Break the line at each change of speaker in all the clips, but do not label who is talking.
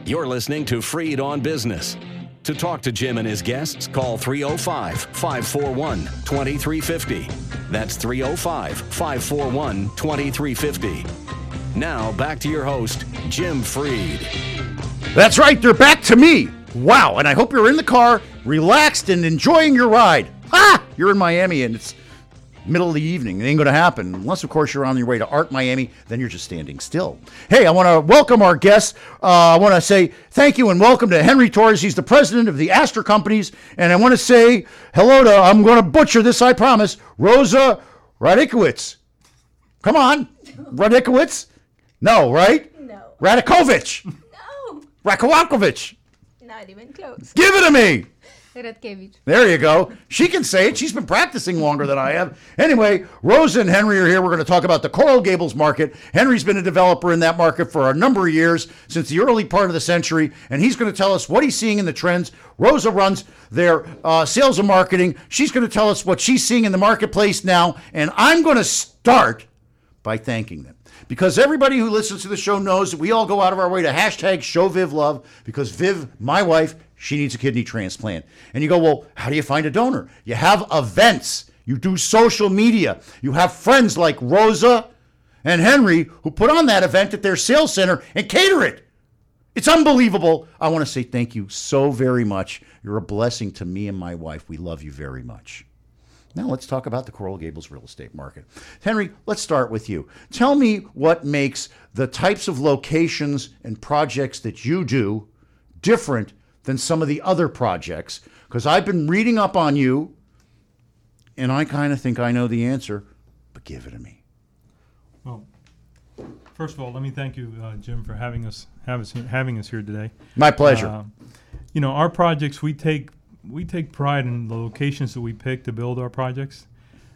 You're listening to Freed on Business. To talk to Jim and his guests, call 305-541-2350. That's 305-541-2350. Now, back to your host, Jim Freed.
That's right, they're back to me. Wow, and I hope you're in the car, relaxed and enjoying your ride. You're in Miami and it's middle of the evening. It ain't going to happen. Unless, of course, you're on your way to Art Miami, then you're just standing still. Hey, I want to welcome our guests. I want to say thank you and welcome to Henry Torres. He's the president of the Astor Companies. And I want to say hello to, I'm going to butcher this, I promise, Rosa Radikowicz. Come on. Radikowicz? No, right?
No.
Radakovich.
No.
Rakowakovich.
Not even close.
Give it to me.
Radkevich.
There you go. She can say it. She's been practicing longer than I have. Anyway, Rosa and Henry are here. We're going to talk about the Coral Gables market. Henry's been a developer in that market for a number of years, since the early part of the century, and he's going to tell us what he's seeing in the trends. Rosa runs their sales and marketing. She's going to tell us what she's seeing in the marketplace now, and I'm going to start by thanking them. Because everybody who listens to the show knows that we all go out of our way to hashtag show Viv love, because Viv, my wife, she needs a kidney transplant. And you go, well, how do you find a donor? You have events. You do social media. You have friends like Rosa and Henry who put on that event at their sales center and cater it. It's unbelievable. I want to say thank you so very much. You're a blessing to me and my wife. We love you very much. Now let's talk about the Coral Gables real estate market. Henry, let's start with you. Tell me what makes the types of locations and projects that you do different than some of the other projects, because I've been reading up on you, and I kind of think I know the answer, but give it to me.
Well, first of all, let me thank you, Jim, for having us here today.
My pleasure.
Our projects, we take pride in the locations that we pick to build our projects.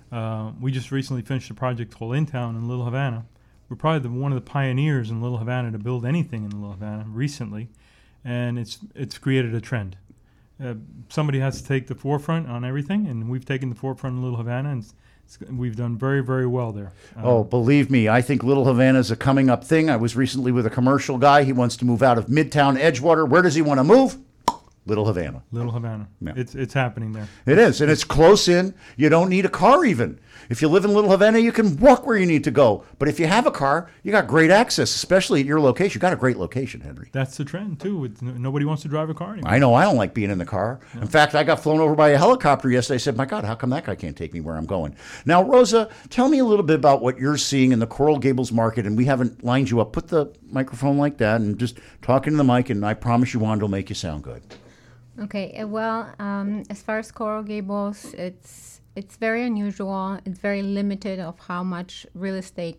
We just recently finished a project called In Town in Little Havana. We're probably one of the pioneers in Little Havana to build anything in Little Havana recently. And it's created a trend. Somebody has to take the forefront on everything, and we've taken the forefront in Little Havana, and we've done very, very well there.
Believe me, I think Little Havana is a coming up thing. I was recently with a commercial guy. He wants to move out of Midtown Edgewater. Where does he want to move? Little Havana.
Little Havana.
Yeah.
It's happening there.
It is, and it's close in. You don't need a car even. If you live in Little Havana, you can walk where you need to go. But if you have a car, you got great access, especially at your location. You got a great location, Henry.
That's the trend, too. Nobody wants to drive a car anymore.
I know. I don't like being in the car. No. In fact, I got flown over by a helicopter yesterday. I said, my God, how come that guy can't take me where I'm going? Now, Rosa, tell me a little bit about what you're seeing in the Coral Gables market, and we haven't lined you up. Put the microphone like that and just talk into the mic, and I promise you, Wanda will make you sound good.
Okay, well, as far as Coral Gables, it's very unusual. It's very limited of how much new real estate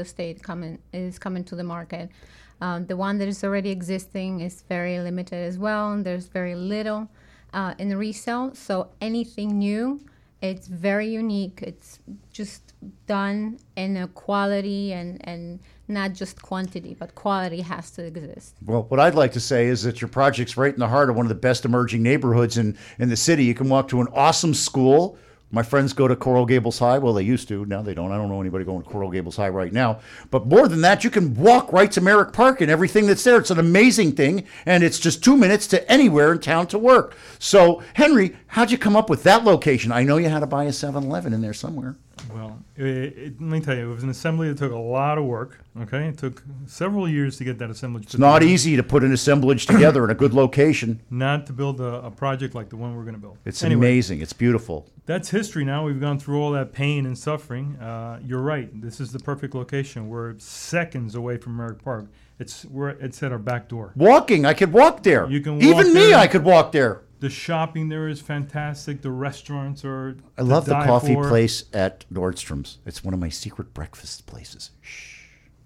is coming to the market. The one that is already existing is very limited as well, and there's very little in the resale. So anything new, it's very unique. It's just done in a quality and not just quantity, but quality has to exist.
Well, what I'd like to say is that your project's right in the heart of one of the best emerging neighborhoods in the city. You can walk to an awesome school. My friends go to Coral Gables High. Well, they used to. Now they don't. I don't know anybody going to Coral Gables High right now. But more than that, you can walk right to Merrick Park and everything that's there. It's an amazing thing, and it's just 2 minutes to anywhere in town to work. So, Henry, how'd you come up with that location? I know you had to buy a 7-Eleven in there somewhere.
Well, let me tell you, it was an assembly that took a lot of work, okay? It took several years to get that assemblage
It's not easy to put an assemblage together in a good location.
Not to build a project like the one we're going to build.
It's amazing. It's beautiful.
That's history now. We've gone through all that pain and suffering. You're right. This is the perfect location. We're seconds away from Merrick Park. It's at our back door.
Walking. I could walk there.
You can walk
Even me,
there.
I could walk there.
The shopping there is fantastic. The restaurants are
I love the coffee place at Nordstrom's. It's one of my secret breakfast places. Shh.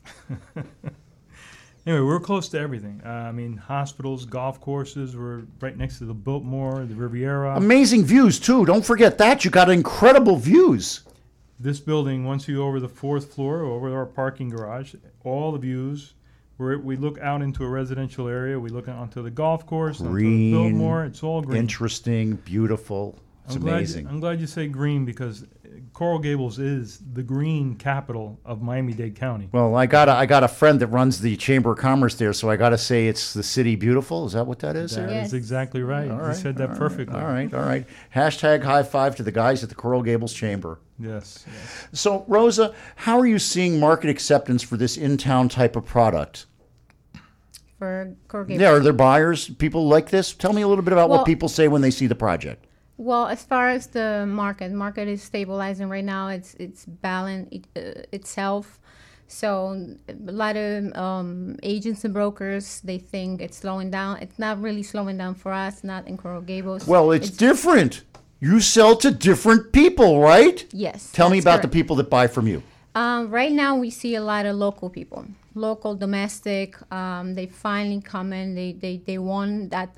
Anyway, we're close to everything. Hospitals, golf courses. We're right next to the Biltmore, the Riviera.
Amazing views, too. Don't forget that. You got incredible views.
This building, once you go over the 4th floor, over our parking garage, all the views. We look out into a residential area. We look onto the golf course,
green,
onto the Biltmore. It's all green.
Interesting, beautiful. It's amazing.
I'm glad you say green because Coral Gables is the green capital of Miami-Dade County.
Well, I got a friend that runs the Chamber of Commerce there, so I got to say it's the city beautiful. Is that what that is?
That
Yes.
is exactly right. You said that perfectly.
All right. Hashtag high five to the guys at the Coral Gables Chamber.
Yes.
So, Rosa, how are you seeing market acceptance for this in-town type of product?
For Coral Gables.
Yeah, are there buyers? People like this? Tell me a little bit about what
Well-
people say when they see the project.
Well, as far as the market is stabilizing right now. It's balanced itself. So a lot of agents and brokers, they think it's slowing down. It's not really slowing down for us, not in Coral Gables.
Well, it's different. You sell to different people, right?
Yes.
Tell me
that's
about the
correct.
people that buy from you.
Right now, we see a lot of local people, local, domestic. They finally come in. They want that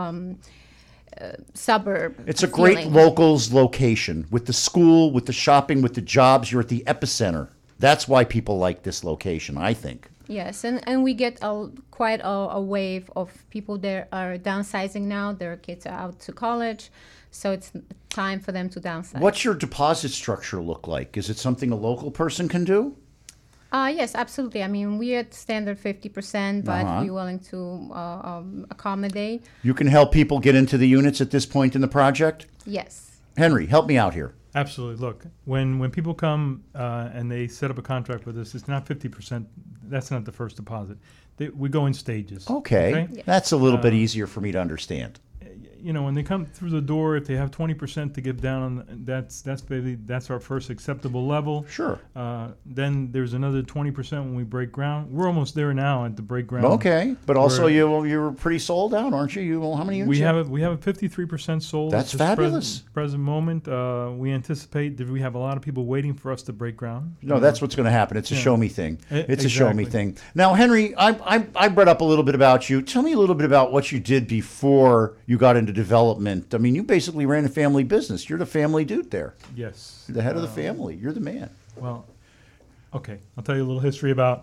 suburb.
It's a great
feeling.
locals location with the school, with the shopping, with the jobs. You're at the epicenter. That's why people like this location, I think.
Yes, and we get quite a wave of people that are downsizing now. Their kids are out to college, so it's time for them to downsize.
What's your deposit structure look like? Is it something a local person can do?
Yes, absolutely. I mean, we're at standard 50%, but we're willing to accommodate.
You can help people get into the units at this point in the project?
Yes.
Henry, help me out here.
Absolutely. Look, when people come and they set up a contract with us, it's not 50%. That's not the first deposit. We go in stages.
Okay. That's a little bit easier for me to understand.
You know, when they come through the door, if they have 20% to give down, that's our first acceptable level.
Sure.
Then there's another 20% when we break ground. We're almost there now at the break ground.
Okay, but also
We're-
you're pretty sold out, aren't you? How many units?
We
you
have a 53% sold.
That's
at this
fabulous.
Present moment, we anticipate that we have a lot of people waiting for us to break ground.
No, that's what's going to happen. It's a show me thing. It's a show me
Exactly.
thing. Now, Henry, I read up a little bit about you. Tell me a little bit about what you did before you got into development. I mean, you basically ran a family business. You're the family dude there.
Yes.
You're the head of the family. You're the man.
Well, okay. I'll tell you a little bit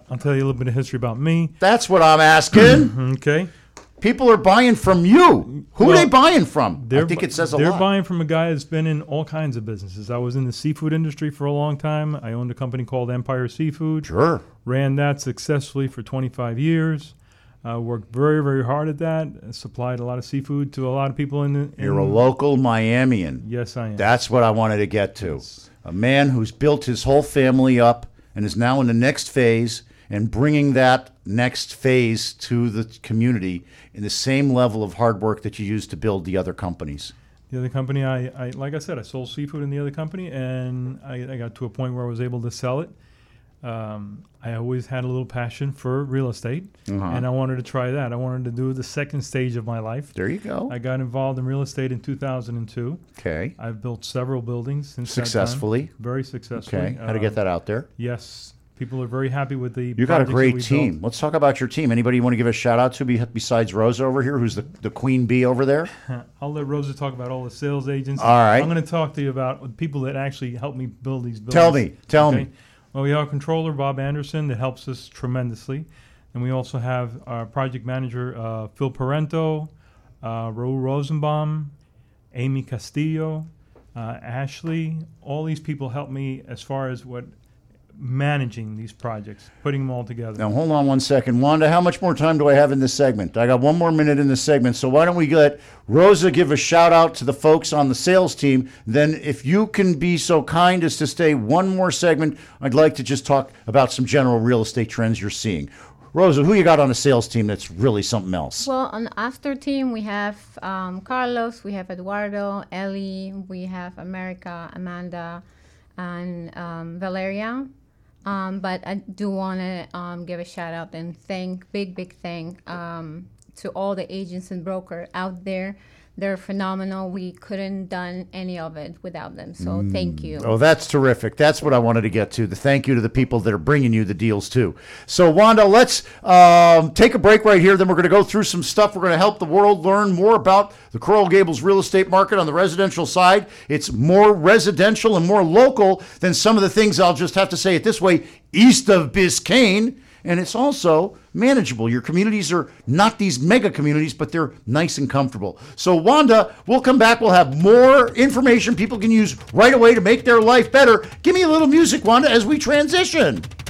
of history about me.
That's what I'm asking.
Okay.
People are buying from you. Who are
Well,
they buying from? I think
bu-
it says a
they're
lot.
buying from a guy that's been in all kinds of businesses. I was in the seafood industry for a long time. I owned a company called Empire Seafood.
Sure.
Ran that successfully for 25 years. Worked very, very hard at that. Supplied a lot of seafood to a lot of people
You're a local Miamian.
Yes, I am.
That's what I wanted to get to. A man who's built his whole family up and is now in the next phase and bringing that next phase to the community in the same level of hard work that you used to build the other companies.
The other company, I like I said, I sold seafood in the other company, and I got to a point where I was able to sell it. I always had a little passion for real estate, and I wanted to try that. I wanted to do the second stage of my life.
There you go.
I got involved in real estate in 2002.
Okay.
I've built several buildings since that time.
Successfully.
Very successfully.
Okay. How to get that out there?
Yes. People are very happy with the
You got a
projects that
great
we
team.
built.
Let's talk about your team. Anybody you want to give a shout out to besides Rosa over here, who's the queen bee over there?
I'll let Rosa talk about all the sales agents.
All right.
I'm going to talk to you about the people that actually help me build these buildings.
Tell me.
Well, we have a controller, Bob Anderson, that helps us tremendously. And we also have our project manager, Phil Parento, Raul Rosenbaum, Amy Castillo, Ashley. All these people help me as far as managing these projects, putting them all together.
Now, hold on one second. Wanda, how much more time do I have in this segment? I got 1 more minute in this segment, so why don't we let Rosa give a shout out to the folks on the sales team. Then if you can be so kind as to stay 1 more segment, I'd like to just talk about some general real estate trends you're seeing. Rosa, who you got on the sales team that's really something else?
Well, on the after team, we have Carlos, we have Eduardo, Ellie, we have America, Amanda, and Valeria. But I do want to give a shout out and big thank to all the agents and brokers out there. They're phenomenal. We couldn't done any of it without them. So thank you.
Oh, that's terrific. That's what I wanted to get to. The thank you to the people that are bringing you the deals too. So Wanda, let's take a break right here. Then we're going to go through some stuff. We're going to help the world learn more about the Coral Gables real estate market on the residential side. It's more residential and more local than some of the things, I'll just have to say it this way, east of Biscayne. and it's also manageable. Your communities are not these mega communities, but they're nice and comfortable. So Wanda, we'll come back. We'll have more information people can use right away to make their life better. Give me a little music, Wanda, as we transition.